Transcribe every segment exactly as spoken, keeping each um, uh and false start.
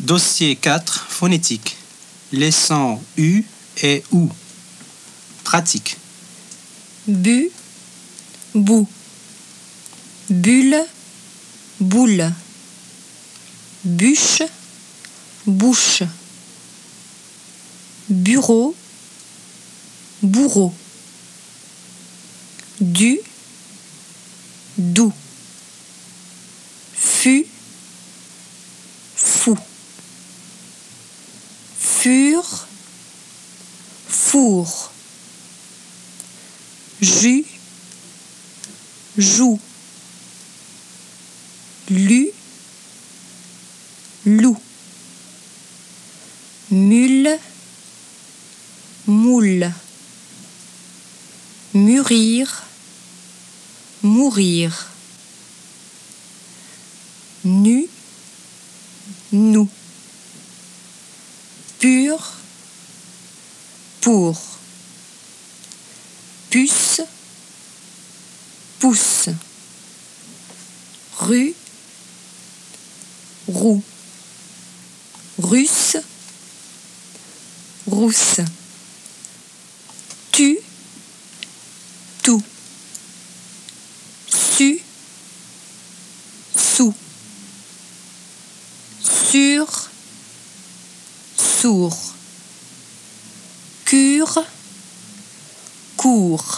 Dossier quatre, phonétique. Les sons U et OU. Pratique. Bu, bout. Bulle, boule. Bûche, bouche. Bureau, bourreau. Du, doux. Fut, fou. Fur, four. Jus, joue. Lu, loup. Mule, moule. Mûrir, mourir. Nu, nous. Pur, pour. Puce, pouce. Rue, roue. Russe, rousse. Tu, tout. Su, sous. Sur, sourd. Cure, court.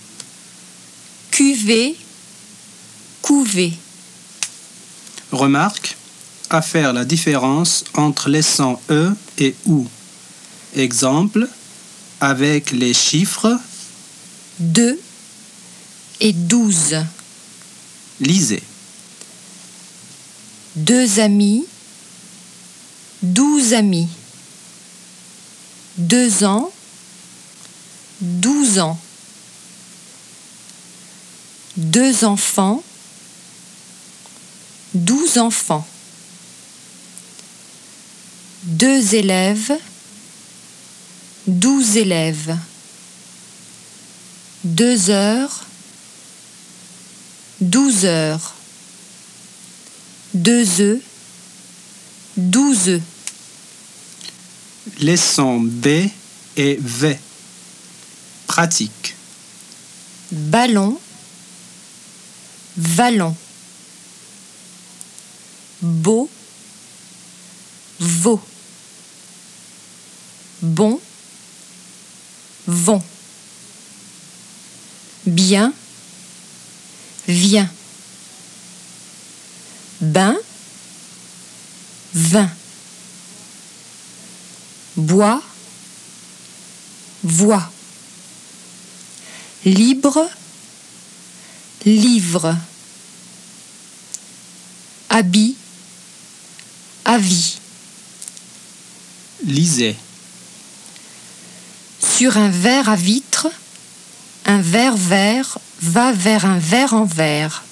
Cuvée, couvée. Remarque, à faire la différence entre les sons E et OU. Exemple, avec les chiffres deux et douze. lisez. Deux amis, douze amis. Deux ans, douze ans. Deux enfants, douze enfants. Deux élèves, douze élèves. Deux heures, douze heures. Deux œufs, douze œufs. Les sons B et V. Pratique. Ballon, vallon. Beau, veau. Bon, vont. Bien, vient. Bain, vin. Bois, voix. Libre, livre. Habit, avis. Lisez. Sur un verre à vitre, un verre vert va vers un verre en verre.